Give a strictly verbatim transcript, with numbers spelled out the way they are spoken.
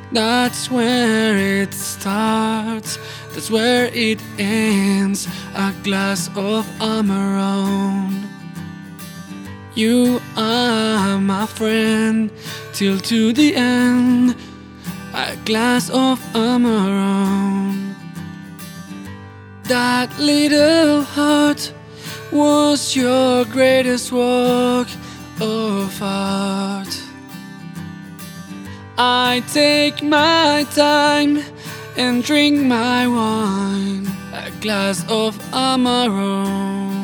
That's where it starts, that's where it ends. A glass of Amarone. You are my friend till to the end. A glass of Amarone. That little heart was your greatest work of art. I take my time and drink my wine, a glass of Amarone.